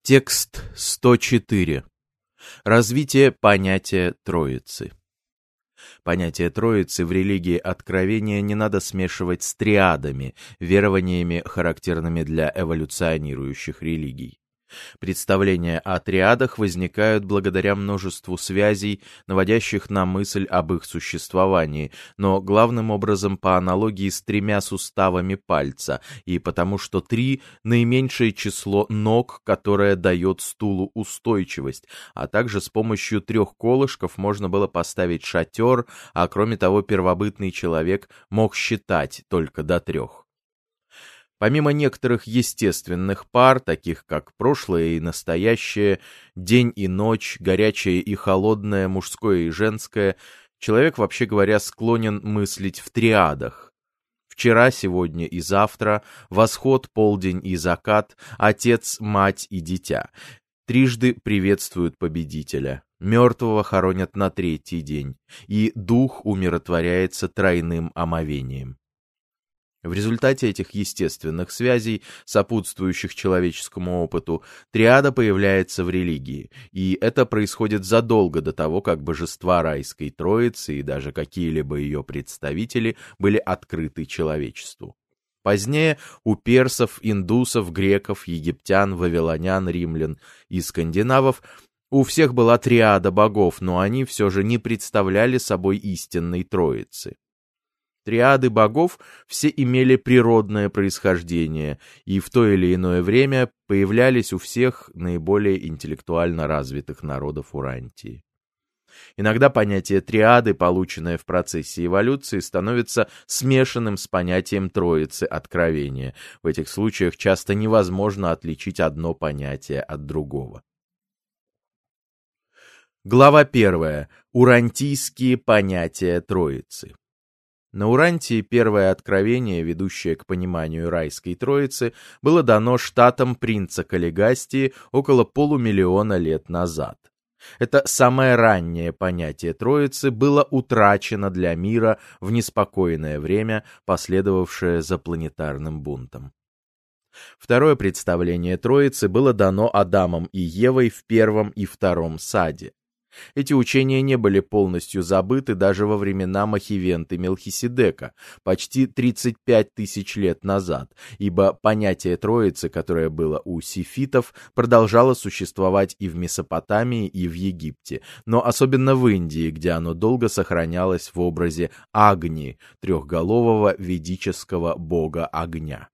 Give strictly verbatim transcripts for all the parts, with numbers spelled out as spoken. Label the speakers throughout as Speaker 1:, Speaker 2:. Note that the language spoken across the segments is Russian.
Speaker 1: Текст сто четыре. Развитие понятия Троицы. Понятие Троицы в религии Откровения не надо смешивать с триадами, верованиями, характерными для эволюционирующих религий. Представления о триадах возникают благодаря множеству связей, наводящих на мысль об их существовании, но главным образом по аналогии с тремя суставами пальца, и потому что три — наименьшее число ног, которое дает стулу устойчивость, а также с помощью трех колышков можно было поставить шатер, а кроме того первобытный человек мог считать только до трех. Помимо некоторых естественных пар, таких как прошлое и настоящее, день и ночь, горячее и холодное, мужское и женское, человек, вообще говоря, склонен мыслить в триадах. Вчера, сегодня и завтра, восход, полдень и закат, отец, мать и дитя. Трижды приветствуют победителя. Мертвого хоронят на третий день, и дух умиротворяется тройным омовением. В результате этих естественных связей, сопутствующих человеческому опыту, триада появляется в религии, и это происходит задолго до того, как божества райской троицы и даже какие-либо ее представители были открыты человечеству. Позднее у персов, индусов, греков, египтян, вавилонян, римлян и скандинавов у всех была триада богов, но они все же не представляли собой истинной троицы. Триады богов все имели природное происхождение, и в то или иное время появлялись у всех наиболее интеллектуально развитых народов Урантии. Иногда понятие триады, полученное в процессе эволюции, становится смешанным с понятием троицы откровения. В этих случаях часто невозможно отличить одно понятие от другого. Глава первая. Урантийские понятия троицы. На Урантии первое откровение, ведущее к пониманию райской троицы, было дано штатам принца Каллигастии около полумиллиона лет назад. Это самое раннее понятие троицы было утрачено для мира в неспокойное время, последовавшее за планетарным бунтом. Второе представление троицы было дано Адамом и Евой в первом и втором саде. Эти учения не были полностью забыты даже во времена Махивенты Мелхиседека, почти тридцать пять тысяч лет назад, ибо понятие Троицы, которое было у сифитов, продолжало существовать и в Месопотамии, и в Египте, но особенно в Индии, где оно долго сохранялось в образе Агни, трехголового ведического бога огня.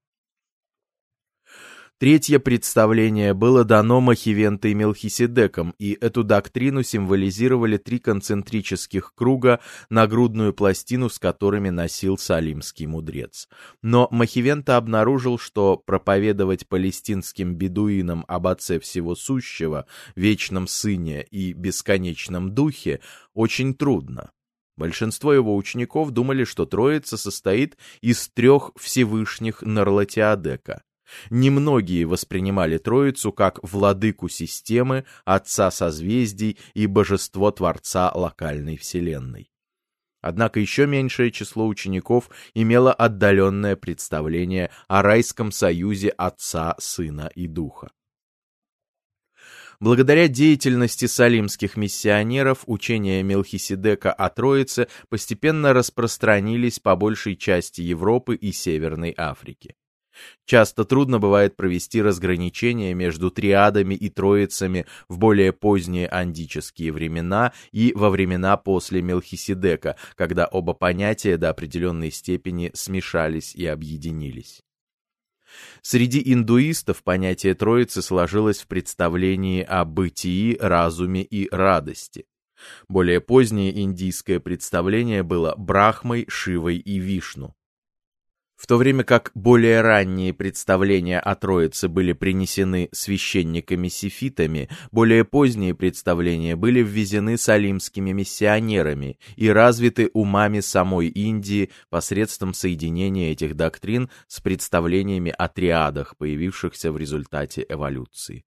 Speaker 1: Третье представление было дано Махивентой Мелхиседеком, и эту доктрину символизировали три концентрических круга, нагрудную пластину с которыми носил салимский мудрец. Но Махивента обнаружил, что проповедовать палестинским бедуинам об Отце Всего Сущего, Вечном Сыне и Бесконечном Духе очень трудно. Большинство его учеников думали, что Троица состоит из трех Всевышних Нарлатиадека. Немногие воспринимали Троицу как владыку системы, отца созвездий и божество-творца локальной вселенной. Однако еще меньшее число учеников имело отдаленное представление о райском союзе Отца, Сына и Духа. Благодаря деятельности салимских миссионеров учения Мелхиседека о Троице постепенно распространились по большей части Европы и Северной Африки. Часто трудно бывает провести разграничение между триадами и троицами в более поздние андические времена и во времена после Мелхиседека, когда оба понятия до определенной степени смешались и объединились. Среди индуистов понятие Троицы сложилось в представлении о бытии, разуме и радости. Более позднее индийское представление было Брахмой, Шивой и Вишну. В то время как более ранние представления о Троице были принесены священниками-сифитами, более поздние представления были ввезены салимскими миссионерами и развиты умами самой Индии посредством соединения этих доктрин с представлениями о триадах, появившихся в результате эволюции.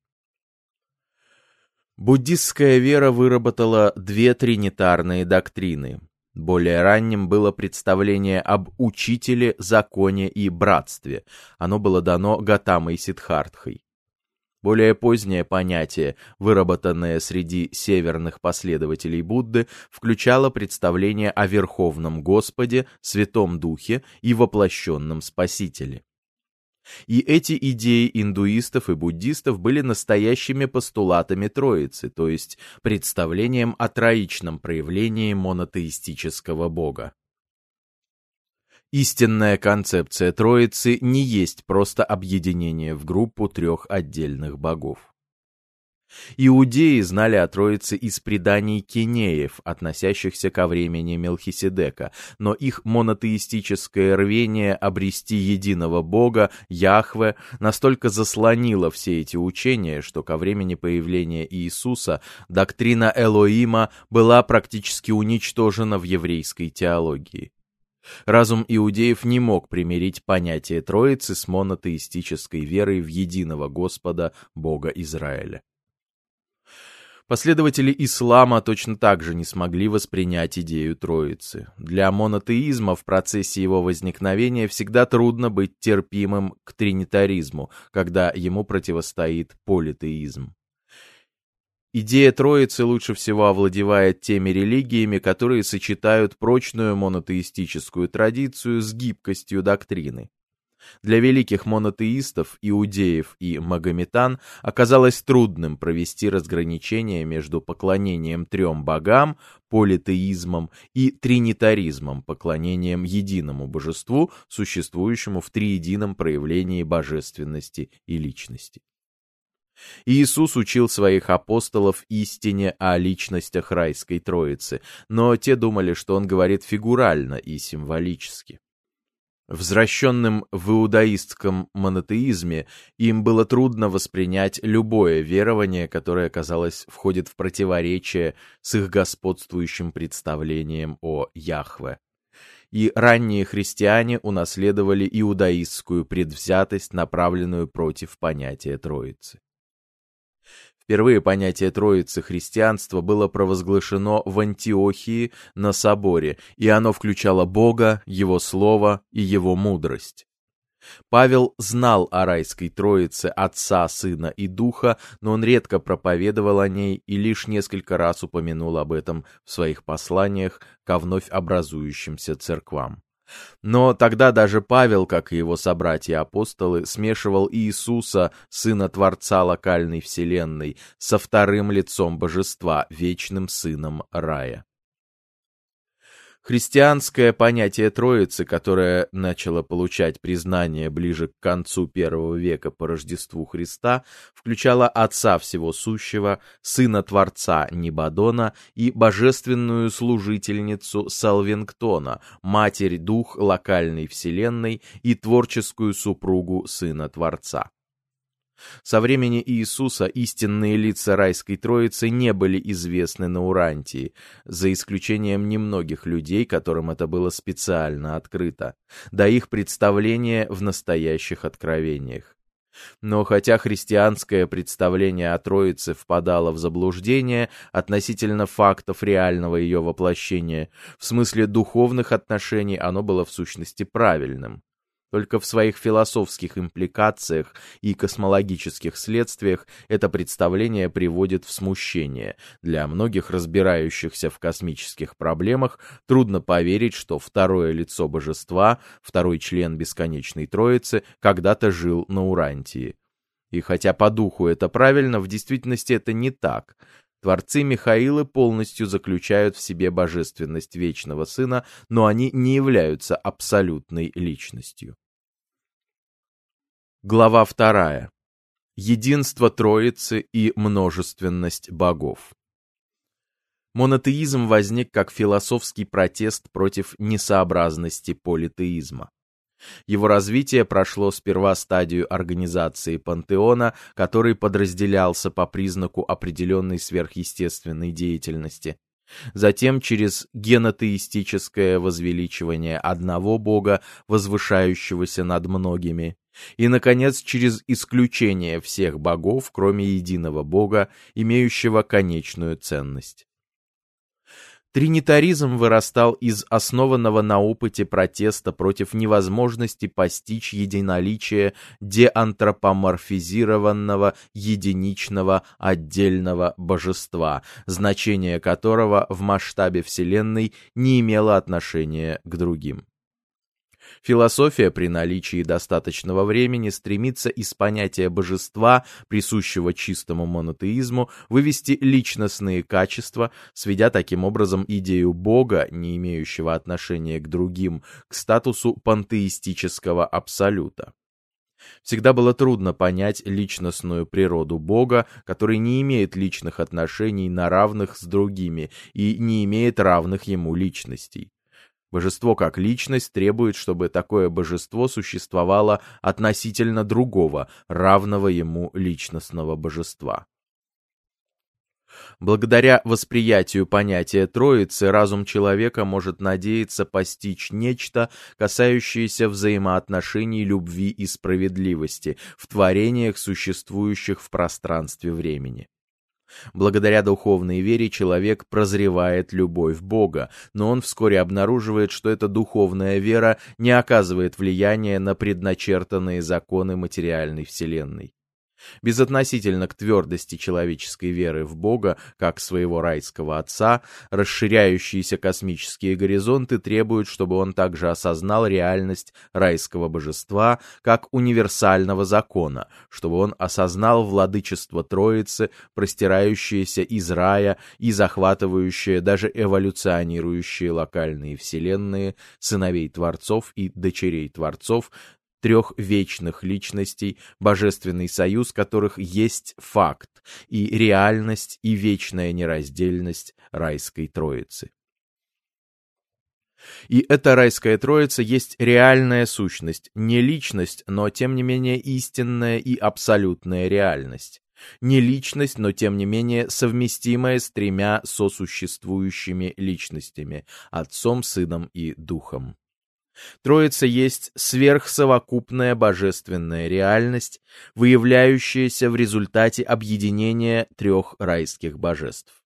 Speaker 1: Буддистская вера выработала две тринитарные доктрины. Более ранним было представление об учителе, законе и братстве. Оно было дано Готамой Сиддхартхой. Более позднее понятие, выработанное среди северных последователей Будды, включало представление о Верховном Господе, Святом Духе и воплощенном Спасителе. И эти идеи индуистов и буддистов были настоящими постулатами Троицы, то есть представлением о троичном проявлении монотеистического Бога. Истинная концепция Троицы не есть просто объединение в группу трех отдельных богов. Иудеи знали о Троице из преданий кенеев, относящихся ко времени Мелхиседека, но их монотеистическое рвение обрести единого Бога, Яхве, настолько заслонило все эти учения, что ко времени появления Иисуса доктрина Элоима была практически уничтожена в еврейской теологии. Разум иудеев не мог примирить понятие Троицы с монотеистической верой в единого Господа, Бога Израиля. Последователи ислама точно так же не смогли воспринять идею Троицы. Для монотеизма в процессе его возникновения всегда трудно быть терпимым к тринитаризму, когда ему противостоит политеизм. Идея Троицы лучше всего овладевает теми религиями, которые сочетают прочную монотеистическую традицию с гибкостью доктрины. Для великих монотеистов, иудеев и магометан оказалось трудным провести разграничение между поклонением трем богам, политеизмом, и тринитаризмом, поклонением единому божеству, существующему в триедином проявлении божественности и личности. Иисус учил своих апостолов истине о личностях райской Троицы, но те думали, что он говорит фигурально и символически. Возвращенным в иудаистском монотеизме им было трудно воспринять любое верование, которое, казалось, входит в противоречие с их господствующим представлением о Яхве. И ранние христиане унаследовали иудаистскую предвзятость, направленную против понятия Троицы. Впервые понятие Троицы христианства было провозглашено в Антиохии на соборе, и оно включало Бога, Его Слово и Его мудрость. Павел знал о райской Троице Отца, Сына и Духа, но он редко проповедовал о ней и лишь несколько раз упомянул об этом в своих посланиях ко вновь образующимся церквам. Но тогда даже Павел, как и его собратья-апостолы, смешивал Иисуса, Сына Творца локальной вселенной, со вторым лицом Божества, вечным Сыном рая. Христианское понятие Троицы, которое начало получать признание ближе к концу первого века по Рождеству Христа, включало Отца Всего Сущего, Сына Творца Нибадона и божественную служительницу Салвингтона, Матерь-Дух локальной вселенной и творческую супругу Сына Творца. Со времени Иисуса истинные лица райской Троицы не были известны на Урантии, за исключением немногих людей, которым это было специально открыто, до их представления в настоящих откровениях. Но хотя христианское представление о Троице впадало в заблуждение относительно фактов реального ее воплощения, в смысле духовных отношений оно было в сущности правильным. Только в своих философских импликациях и космологических следствиях это представление приводит в смущение. Для многих разбирающихся в космических проблемах трудно поверить, что второе лицо божества, второй член бесконечной Троицы, когда-то жил на Урантии. И хотя по духу это правильно, в действительности это не так. Творцы Михаилы полностью заключают в себе божественность Вечного Сына, но они не являются абсолютной личностью. Глава вторая. Единство Троицы и множественность богов. Монотеизм возник как философский протест против несообразности политеизма. Его развитие прошло сперва стадию организации пантеона, который подразделялся по признаку определенной сверхъестественной деятельности. Затем через генотеистическое возвеличивание одного бога, возвышающегося над многими. И, наконец, через исключение всех богов, кроме единого бога, имеющего конечную ценность. Тринитаризм вырастал из основанного на опыте протеста против невозможности постичь единоличие деантропоморфизированного единичного отдельного божества, значение которого в масштабе Вселенной не имело отношения к другим. Философия при наличии достаточного времени стремится из понятия божества, присущего чистому монотеизму, вывести личностные качества, сведя таким образом идею Бога, не имеющего отношения к другим, к статусу пантеистического абсолюта. Всегда было трудно понять личностную природу Бога, который не имеет личных отношений на равных с другими и не имеет равных ему личностей. Божество как личность требует, чтобы такое божество существовало относительно другого, равного ему личностного божества. Благодаря восприятию понятия Троицы разум человека может надеяться постичь нечто, касающееся взаимоотношений любви и справедливости в творениях, существующих в пространстве времени. Благодаря духовной вере человек прозревает любовь Бога, но он вскоре обнаруживает, что эта духовная вера не оказывает влияния на предначертанные законы материальной вселенной. Безотносительно к твердости человеческой веры в Бога, как своего райского Отца, расширяющиеся космические горизонты требуют, чтобы он также осознал реальность райского божества как универсального закона, чтобы он осознал владычество Троицы, простирающееся из рая и захватывающее даже эволюционирующие локальные вселенные, сыновей Творцов и дочерей Творцов, трех вечных личностей, божественный союз которых есть факт, и реальность, и вечная нераздельность райской Троицы. И эта райская Троица есть реальная сущность, не личность, но тем не менее истинная и абсолютная реальность. Не личность, но тем не менее совместимая с тремя сосуществующими личностями – Отцом, Сыном и Духом. Троица есть сверхсовокупная божественная реальность, выявляющаяся в результате объединения трех райских божеств.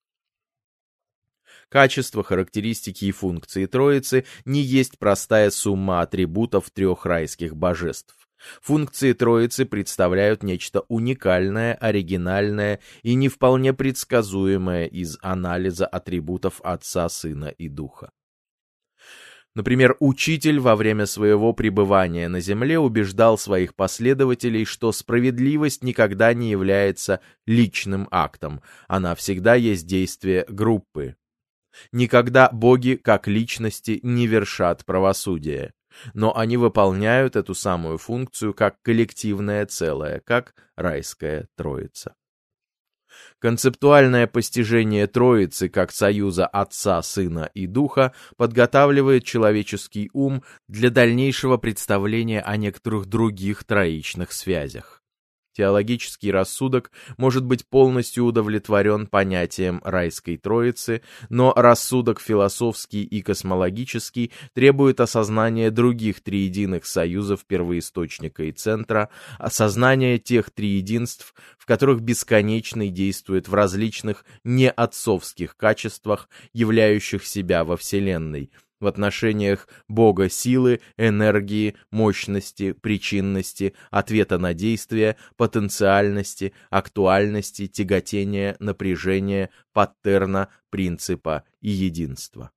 Speaker 1: Качества, характеристики и функции Троицы не есть простая сумма атрибутов трех райских божеств. Функции Троицы представляют нечто уникальное, оригинальное и не вполне предсказуемое из анализа атрибутов Отца, Сына и Духа. Например, учитель во время своего пребывания на земле убеждал своих последователей, что справедливость никогда не является личным актом, она всегда есть действие группы. Никогда боги, как личности, не вершат правосудие, но они выполняют эту самую функцию как коллективное целое, как райская Троица. Концептуальное постижение Троицы как союза Отца, Сына и Духа подготавливает человеческий ум для дальнейшего представления о некоторых других троичных связях. Теологический рассудок может быть полностью удовлетворен понятием райской Троицы, но рассудок философский и космологический требует осознания других триединых союзов первоисточника и центра, осознания тех триединств, в которых бесконечный действует в различных неотцовских качествах, являющих себя во Вселенной, в отношениях Бога силы, энергии, мощности, причинности, ответа на действие, потенциальности, актуальности, тяготения, напряжения, паттерна, принципа и единства.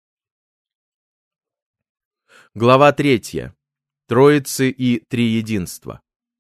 Speaker 1: Глава третья. Троицы и триединства.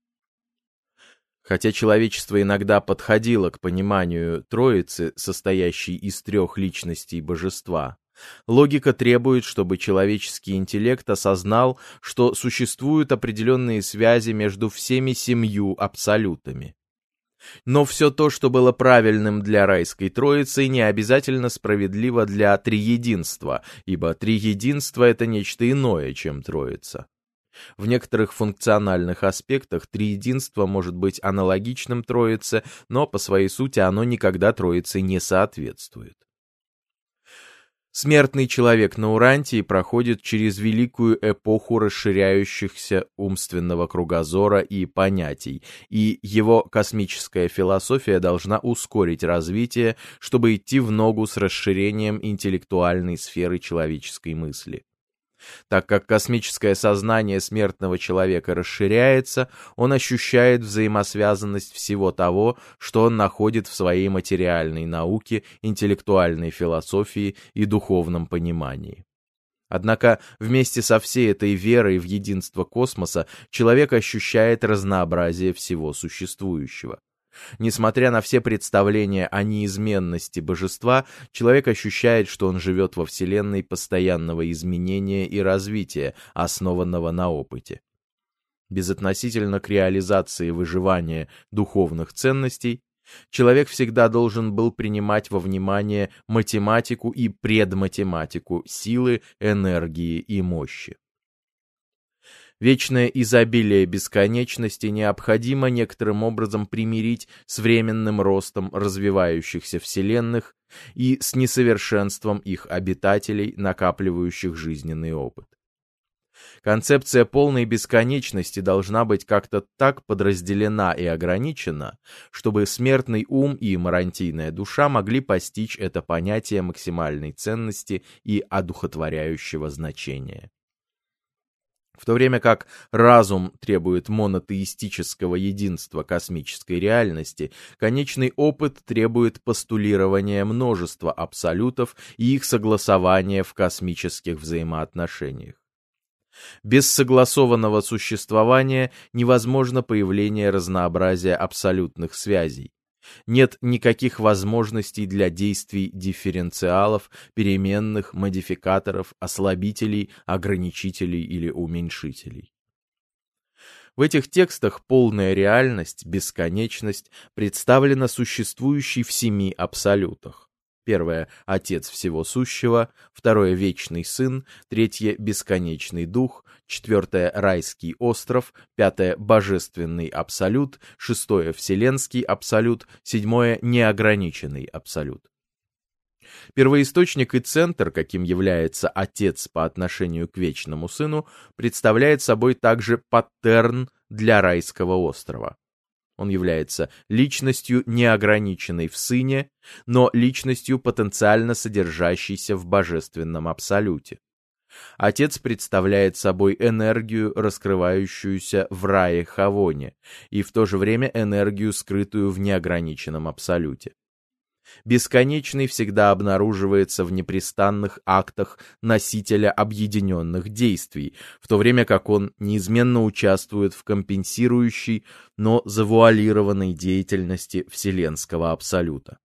Speaker 1: Хотя человечество иногда подходило к пониманию Троицы, состоящей из трех личностей божества, логика требует, чтобы человеческий интеллект осознал, что существуют определенные связи между всеми семью абсолютами. Но все то, что было правильным для райской Троицы, не обязательно справедливо для триединства, ибо триединство — это нечто иное, чем Троица. В некоторых функциональных аспектах триединство может быть аналогичным Троице, но по своей сути оно никогда Троице не соответствует. Смертный человек на Урантии проходит через великую эпоху расширяющихся умственного кругозора и понятий, и его космическая философия должна ускорить развитие, чтобы идти в ногу с расширением интеллектуальной сферы человеческой мысли. Так как космическое сознание смертного человека расширяется, он ощущает взаимосвязанность всего того, что он находит в своей материальной науке, интеллектуальной философии и духовном понимании. Однако вместе со всей этой верой в единство космоса человек ощущает разнообразие всего существующего. Несмотря на все представления о неизменности божества, человек ощущает, что он живет во вселенной постоянного изменения и развития, основанного на опыте. Безотносительно к реализации выживания духовных ценностей, человек всегда должен был принимать во внимание математику и предматематику силы, энергии и мощи. Вечное изобилие бесконечности необходимо некоторым образом примирить с временным ростом развивающихся вселенных и с несовершенством их обитателей, накапливающих жизненный опыт. Концепция полной бесконечности должна быть как-то так подразделена и ограничена, чтобы смертный ум и марантийная душа могли постичь это понятие максимальной ценности и одухотворяющего значения. В то время как разум требует монотеистического единства космической реальности, конечный опыт требует постулирования множества абсолютов и их согласования в космических взаимоотношениях. Без согласованного существования невозможно появление разнообразия абсолютных связей. Нет никаких возможностей для действий дифференциалов, переменных, модификаторов, ослабителей, ограничителей или уменьшителей. В этих текстах полная реальность, бесконечность представлена существующей в семи абсолютах. Первое — Отец всего сущего, второе — Вечный Сын, третье — Бесконечный Дух, четвертое — Райский остров, пятое — Божественный Абсолют, шестое — Вселенский Абсолют, седьмое — Неограниченный Абсолют. Первоисточник и центр, каким является Отец по отношению к Вечному Сыну, представляет собой также паттерн для Райского острова. Он является личностью, неограниченной в Сыне, но личностью, потенциально содержащейся в Божественном Абсолюте. Отец представляет собой энергию, раскрывающуюся в рае Хавоне, и в то же время энергию, скрытую в неограниченном Абсолюте. Бесконечный всегда обнаруживается в непрестанных актах носителя объединенных действий, в то время как он неизменно участвует в компенсирующей, но завуалированной деятельности Вселенского Абсолюта.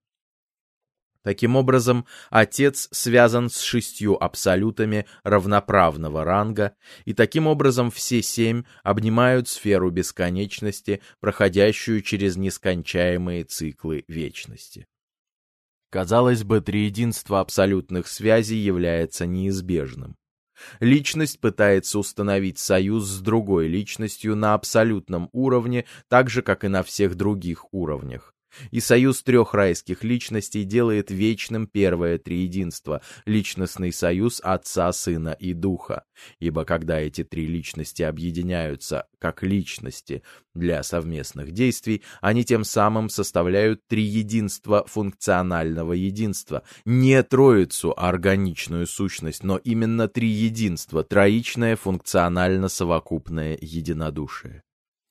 Speaker 1: Таким образом, Отец связан с шестью абсолютами равноправного ранга, и таким образом все семь обнимают сферу бесконечности, проходящую через нескончаемые циклы вечности. Казалось бы, триединство абсолютных связей является неизбежным. Личность пытается установить союз с другой личностью на абсолютном уровне, так же, как и на всех других уровнях. И союз трех райских личностей делает вечным первое триединство — личностный союз Отца, Сына и Духа. Ибо когда эти три личности объединяются как личности для совместных действий, они тем самым составляют триединство функционального единства. Не троицу, а органичную сущность, но именно триединство, троичное функционально-совокупное единодушие.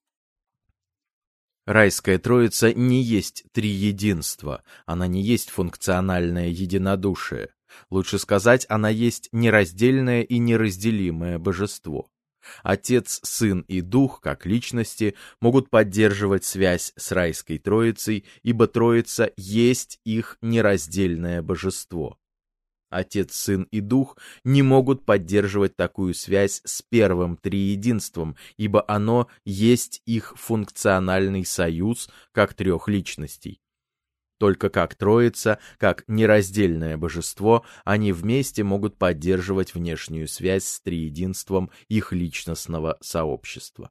Speaker 1: Райская Троица не есть триединство, она не есть функциональное единодушие. Лучше сказать, она есть нераздельное и неразделимое божество. Отец, Сын и Дух, как личности, могут поддерживать связь с Райской Троицей, ибо Троица есть их нераздельное божество. Отец, Сын и Дух не могут поддерживать такую связь с первым триединством, ибо оно есть их функциональный союз как трех личностей. Только как Троица, как нераздельное божество, они вместе могут поддерживать внешнюю связь с триединством их личностного сообщества.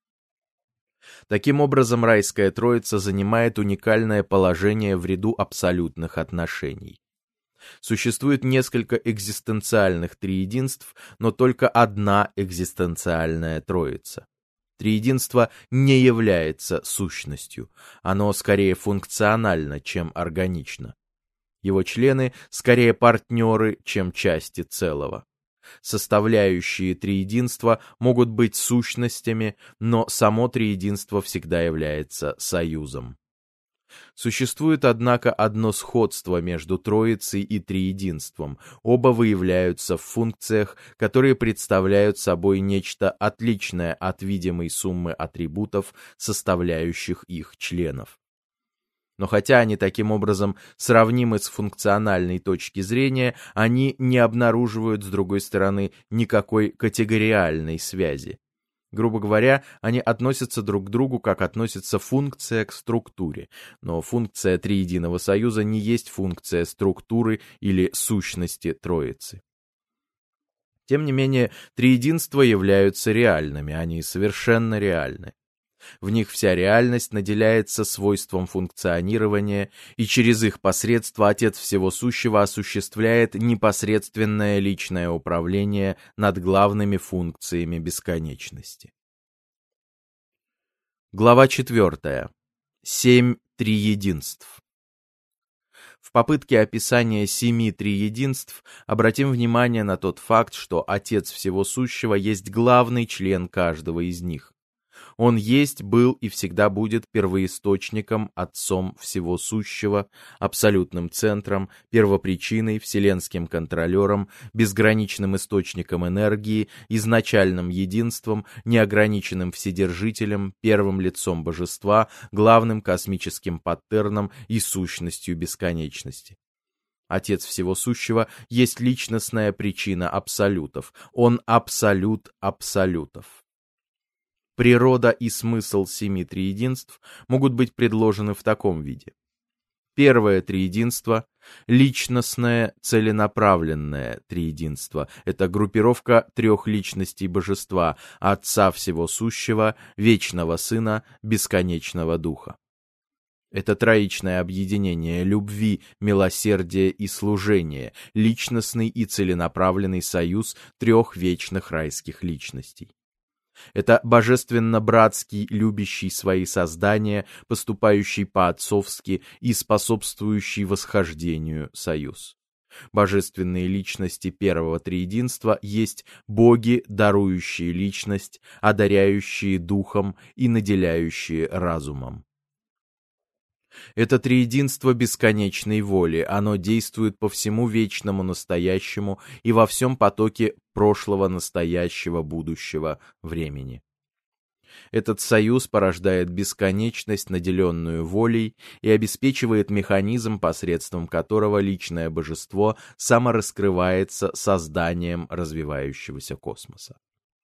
Speaker 1: Таким образом, Райская Троица занимает уникальное положение в ряду абсолютных отношений. Существует несколько экзистенциальных триединств, но только одна экзистенциальная троица. Триединство не является сущностью, оно скорее функционально, чем органично. Его члены скорее партнеры, чем части целого. Составляющие триединства могут быть сущностями, но само триединство всегда является союзом. Существует, однако, одно сходство между троицей и триединством. Оба выявляются в функциях, которые представляют собой нечто отличное от видимой суммы атрибутов, составляющих их членов. Но хотя они таким образом сравнимы с функциональной точки зрения, они не обнаруживают, с другой стороны, никакой категориальной связи. Грубо говоря, они относятся друг к другу, как относится функция к структуре, но функция триединого союза не есть функция структуры или сущности троицы. Тем не менее, триединства являются реальными, они совершенно реальны. В них вся реальность наделяется свойством функционирования, и через их посредство Отец Всего Сущего осуществляет непосредственное личное управление над главными функциями бесконечности. Глава четвертая. Семь триединств. В попытке описания семи триединств обратим внимание на тот факт, что Отец Всего Сущего есть главный член каждого из них. Он есть, был и всегда будет первоисточником, Отцом Всего Сущего, абсолютным центром, первопричиной, вселенским контролером, безграничным источником энергии, изначальным единством, неограниченным вседержителем, первым лицом божества, главным космическим паттерном и сущностью бесконечности. Отец Всего Сущего есть личностная причина абсолютов. Он абсолют абсолютов. Природа и смысл семи триединств могут быть предложены в таком виде. Первое триединство — личностное целенаправленное триединство. Это группировка трех личностей Божества — Отца Всего Сущего, Вечного Сына, Бесконечного Духа. Это троичное объединение любви, милосердия и служения, личностный и целенаправленный союз трех вечных райских личностей. Это божественно-братский, любящий свои создания, поступающий по-отцовски и способствующий восхождению союз. Божественные личности первого триединства есть боги, дарующие личность, одаряющие духом и наделяющие разумом. Это триединство бесконечной воли, оно действует по всему вечному настоящему и во всем потоке прошлого, настоящего, будущего времени. Этот союз порождает бесконечность, наделенную волей, и обеспечивает механизм, посредством которого личное божество самораскрывается созданием развивающегося космоса.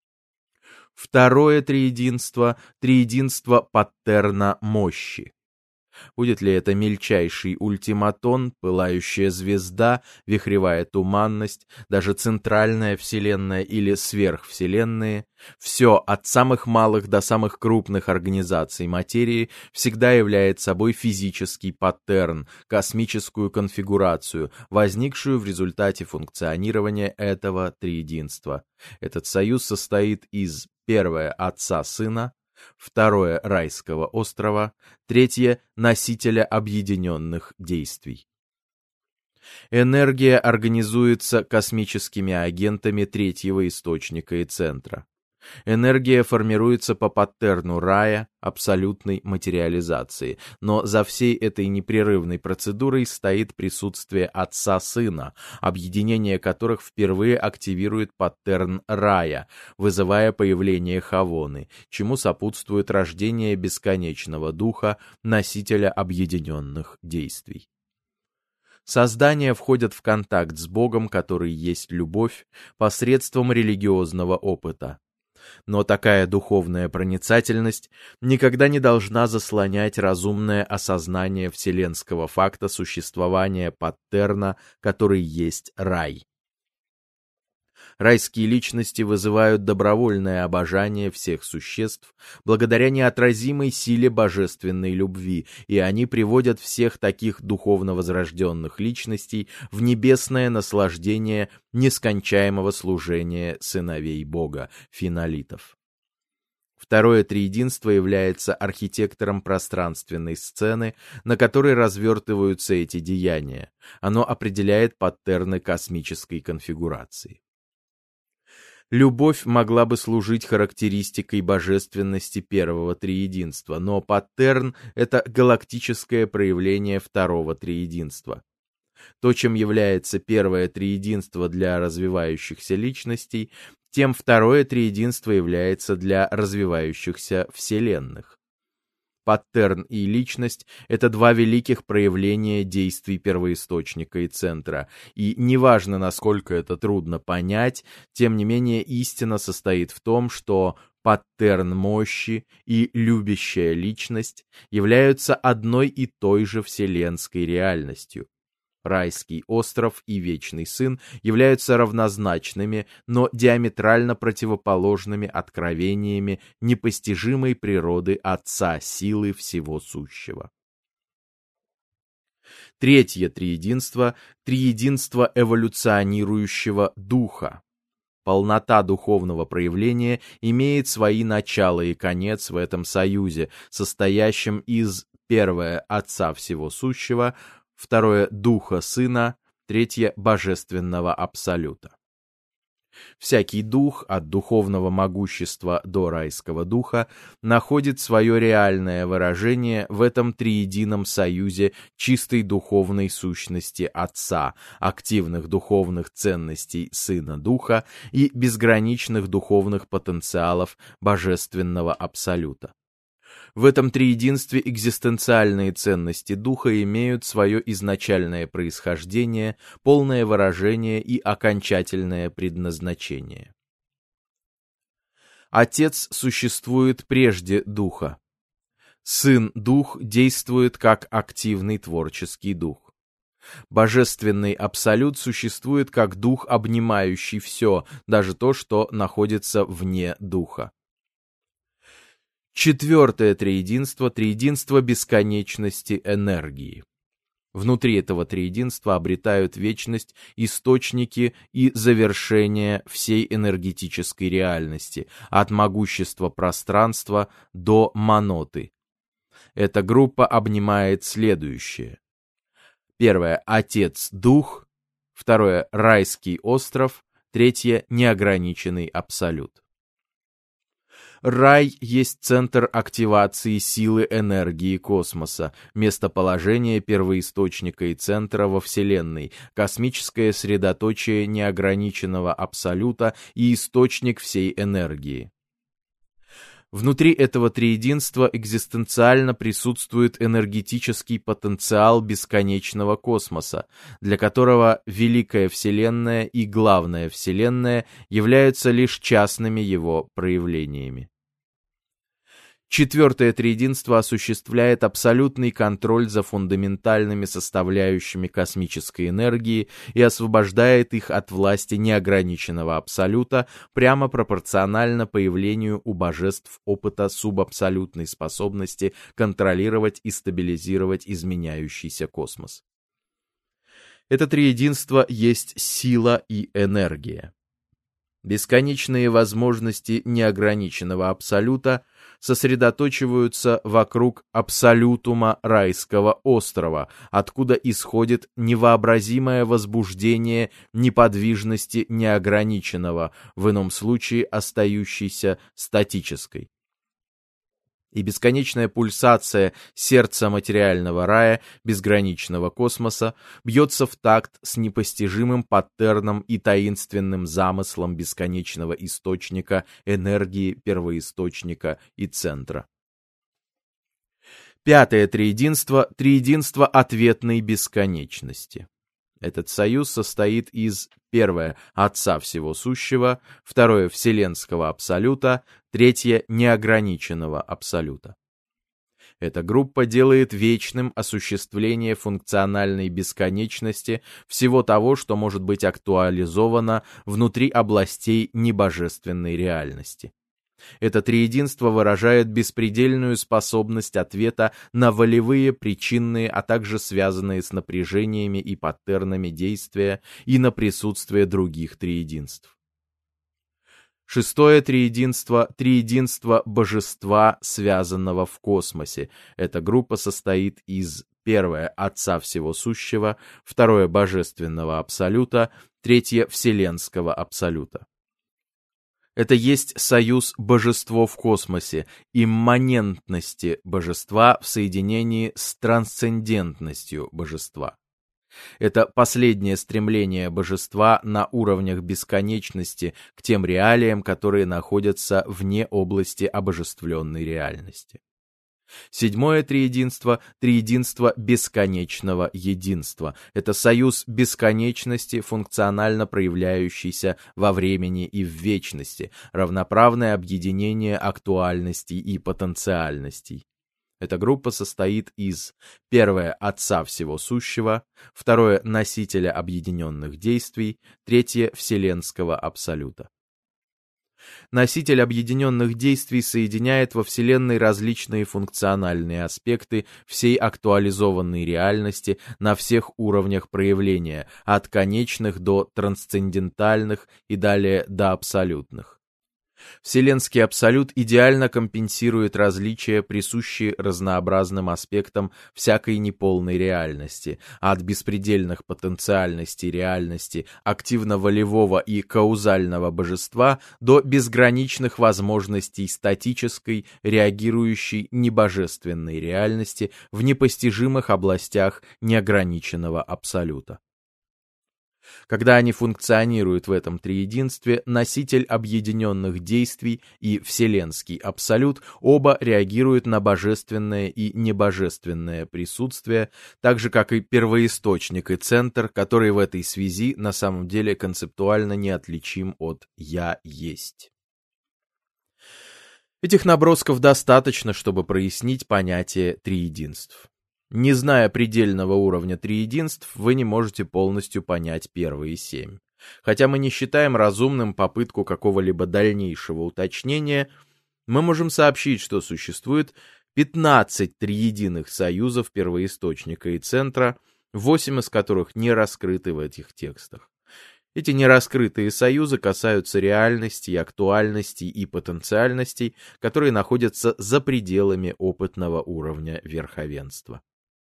Speaker 1: Второе триединство — триединство паттерна мощи. Будет ли это мельчайший ультиматон, пылающая звезда, вихревая туманность, даже центральная вселенная или сверхвселенные, все от самых малых до самых крупных организаций материи всегда является собой физический паттерн, космическую конфигурацию, возникшую в результате функционирования этого триединства. Этот союз состоит из: первое — Отца-Сына, второе — райского острова, третье — носителя объединенных действий. Энергия организуется космическими агентами третьего источника и центра. Энергия формируется по паттерну рая, абсолютной материализации, но за всей этой непрерывной процедурой стоит присутствие Отца-Сына, объединение которых впервые активирует паттерн рая, вызывая появление Хавоны, чему сопутствует рождение бесконечного духа, носителя объединенных действий. Создания входят в контакт с Богом, который есть любовь, посредством религиозного опыта. Но такая духовная проницательность никогда не должна заслонять разумное осознание вселенского факта существования паттерна, который есть рай. Райские личности вызывают добровольное обожание всех существ благодаря неотразимой силе божественной любви, и они приводят всех таких духовно возрожденных личностей в небесное наслаждение нескончаемого служения сыновей Бога, финолитов. Второе триединство является архитектором пространственной сцены, на которой развертываются эти деяния. Оно определяет паттерны космической конфигурации. Любовь могла бы служить характеристикой божественности первого триединства, но паттерн — это галактическое проявление второго триединства. То, чем является первое триединство для развивающихся личностей, тем второе триединство является для развивающихся вселенных. Паттерн и личность — это два великих проявления действий первоисточника и центра, и неважно, насколько это трудно понять, тем не менее истина состоит в том, что паттерн мощи и любящая личность являются одной и той же вселенской реальностью. Райский остров и Вечный Сын являются равнозначными, но диаметрально противоположными откровениями непостижимой природы Отца силы всего сущего. Третье триединство — триединство эволюционирующего духа. Полнота духовного проявления имеет свои начало и конец в этом союзе, состоящем из: первое — Отца всего сущего, второе — Духа Сына, третье — Божественного Абсолюта. Всякий дух, от духовного могущества до райского духа, находит свое реальное выражение в этом триедином союзе чистой духовной сущности Отца, активных духовных ценностей Сына Духа и безграничных духовных потенциалов Божественного Абсолюта. В этом триединстве экзистенциальные ценности духа имеют свое изначальное происхождение, полное выражение и окончательное предназначение. Отец существует прежде духа. Сын-дух действует как активный творческий дух. Божественный Абсолют существует как дух, обнимающий все, даже то, что находится вне духа. Четвертое триединство — триединство бесконечности энергии. Внутри этого триединства обретают вечность источники и завершения всей энергетической реальности, от могущества пространства до моноты. Эта группа обнимает следующее. Первое — Отец-Дух, второе — Райский остров, третье — Неограниченный Абсолют. Рай есть центр активации силы энергии космоса, местоположение первоисточника и центра во Вселенной, космическое средоточие неограниченного абсолюта и источник всей энергии. Внутри этого триединства экзистенциально присутствует энергетический потенциал бесконечного космоса, для которого Великая Вселенная и Главная Вселенная являются лишь частными его проявлениями. Четвертое триединство осуществляет абсолютный контроль за фундаментальными составляющими космической энергии и освобождает их от власти неограниченного абсолюта прямо пропорционально появлению у божеств опыта субабсолютной способности контролировать и стабилизировать изменяющийся космос. Это триединство есть сила и энергия. Бесконечные возможности неограниченного абсолюта сосредоточиваются вокруг абсолютума райского острова, откуда исходит невообразимое возбуждение неподвижности неограниченного, в ином случае остающейся статической. И бесконечная пульсация сердца материального рая, безграничного космоса, бьется в такт с непостижимым паттерном и таинственным замыслом бесконечного источника, энергии, первоисточника и центра. Пятое триединство — триединство ответной бесконечности. Этот союз состоит из: первое — Отца всего сущего, второе — Вселенского Абсолюта, третье — Неограниченного Абсолюта. Эта группа делает вечным осуществление функциональной бесконечности всего того, что может быть актуализовано внутри областей небожественной реальности. Это триединство выражает беспредельную способность ответа на волевые, причинные, а также связанные с напряжениями и паттернами действия и на присутствие других триединств. Шестое триединство – триединство божества, связанного в космосе. Эта группа состоит из: первое – Отца Всего Сущего, второе – Божественного Абсолюта, третье – Вселенского Абсолюта. Это есть союз божества в космосе, имманентности божества в соединении с трансцендентностью божества. Это последнее стремление божества на уровнях бесконечности к тем реалиям, которые находятся вне области обожествленной реальности. Седьмое триединство – триединство бесконечного единства. Это союз бесконечности, функционально проявляющийся во времени и в вечности, равноправное объединение актуальностей и потенциальностей. Эта группа состоит из: первое – Отца Всего Сущего, второе – Носителя объединенных действий, третье – Вселенского Абсолюта. Носитель объединенных действий соединяет во Вселенной различные функциональные аспекты всей актуализованной реальности на всех уровнях проявления, от конечных до трансцендентальных и далее до абсолютных. Вселенский абсолют идеально компенсирует различия, присущие разнообразным аспектам всякой неполной реальности, от беспредельных потенциальностей реальности активно-волевого и каузального божества до безграничных возможностей статической, реагирующей небожественной реальности в непостижимых областях неограниченного абсолюта. Когда они функционируют в этом триединстве, носитель объединенных действий и вселенский абсолют оба реагируют на божественное и небожественное присутствие, так же как и первоисточник и центр, который в этой связи на самом деле концептуально неотличим от «я есть». Этих набросков достаточно, чтобы прояснить понятие триединств. Не зная предельного уровня триединств, вы не можете полностью понять первые семь. Хотя мы не считаем разумным попытку какого-либо дальнейшего уточнения, мы можем сообщить, что существует пятнадцать триединых союзов первоисточника и центра, восемь из которых не раскрыты в этих текстах. Эти нераскрытые союзы касаются реальностей, актуальностей и потенциальностей, которые находятся за пределами опытного уровня верховенства.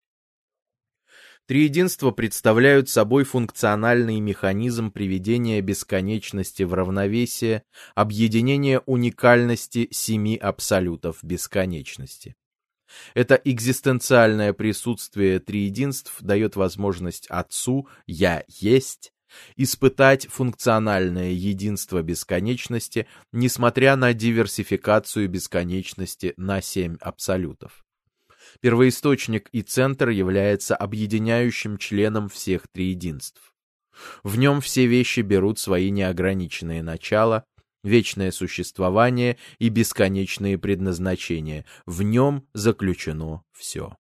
Speaker 1: Триединства представляют собой функциональный механизм приведения бесконечности в равновесие, объединения уникальности семи абсолютов бесконечности. Это экзистенциальное присутствие триединств дает возможность Отцу «Я есть» испытать функциональное единство бесконечности, несмотря на диверсификацию бесконечности на семь абсолютов. Первоисточник и центр является объединяющим членом всех триединств. В нем все вещи берут свои неограниченные начала, вечное существование и бесконечные предназначения. В нем заключено все.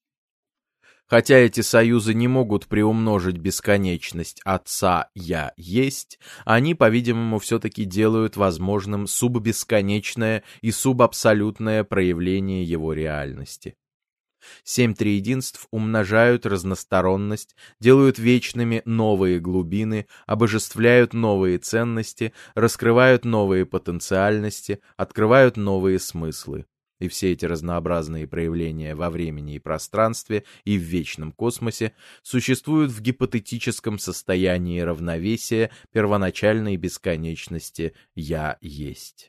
Speaker 1: Хотя эти союзы не могут приумножить бесконечность Отца «Я есть», они, по-видимому, все-таки делают возможным суббесконечное и субабсолютное проявление его реальности. Семь триединств умножают разносторонность, делают вечными новые глубины, обожествляют новые ценности, раскрывают новые потенциальности, открывают новые смыслы. И все эти разнообразные проявления во времени и пространстве и в вечном космосе существуют в гипотетическом состоянии равновесия первоначальной бесконечности «Я есть».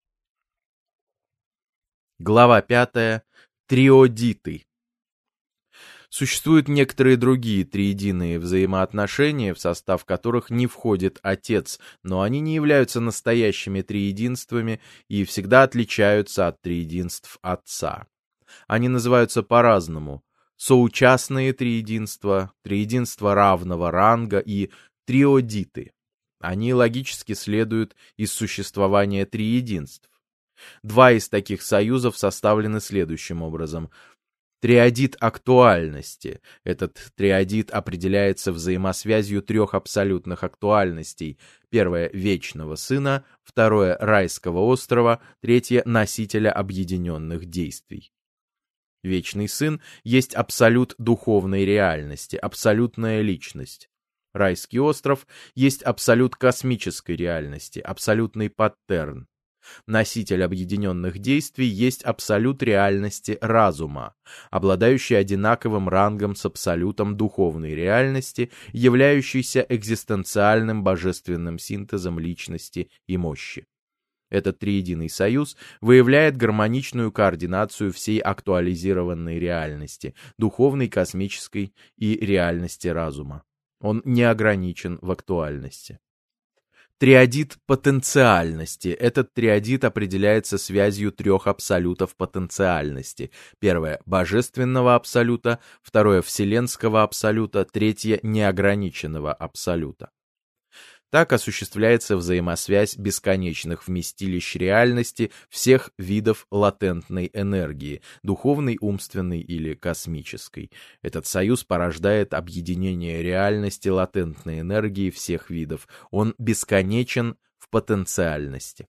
Speaker 1: Глава пятая. Триодиты. Существуют некоторые другие триединые взаимоотношения, в состав которых не входит Отец, но они не являются настоящими триединствами и всегда отличаются от триединств Отца. Они называются по-разному: соучастные триединства, триединства равного ранга и триодиты. Они логически следуют из существования триединств. Два из таких союзов составлены следующим образом. Триадит актуальности. Этот триадит определяется взаимосвязью трех абсолютных актуальностей. Первое — вечного сына, второе — райского острова, третье — носителя объединенных действий. Вечный сын есть абсолют духовной реальности, абсолютная личность. Райский остров есть абсолют космической реальности, абсолютный паттерн. Носитель объединенных действий есть абсолют реальности разума, обладающий одинаковым рангом с абсолютом духовной реальности, являющийся экзистенциальным божественным синтезом личности и мощи. Этот триединый союз выявляет гармоничную координацию всей актуализированной реальности, духовной, космической и реальности разума. Он не ограничен в актуальности. Триадит потенциальности. Этот триадит определяется связью трех абсолютов потенциальности. Первое — божественного абсолюта, второе — вселенского абсолюта, третье — неограниченного абсолюта. Так осуществляется взаимосвязь бесконечных вместилищ реальности всех видов латентной энергии, духовной, умственной или космической. Этот союз порождает объединение реальности латентной энергии всех видов. Он бесконечен в потенциальности.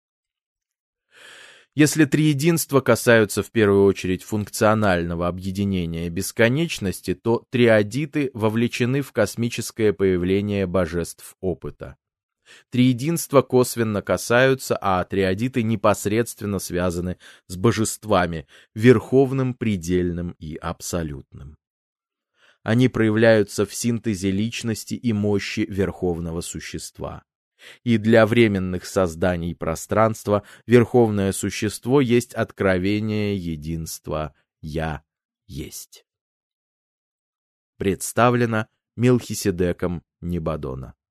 Speaker 1: Если триединства касаются в первую очередь функционального объединения бесконечности, то триадиты вовлечены в космическое появление божеств опыта. Триединства косвенно касаются, а триадиты непосредственно связаны с божествами, верховным, предельным и абсолютным. Они проявляются в синтезе личности и мощи верховного существа. И для временных созданий пространства верховное существо есть откровение единства «Я есть». Представлено Мелхиседеком Небадона.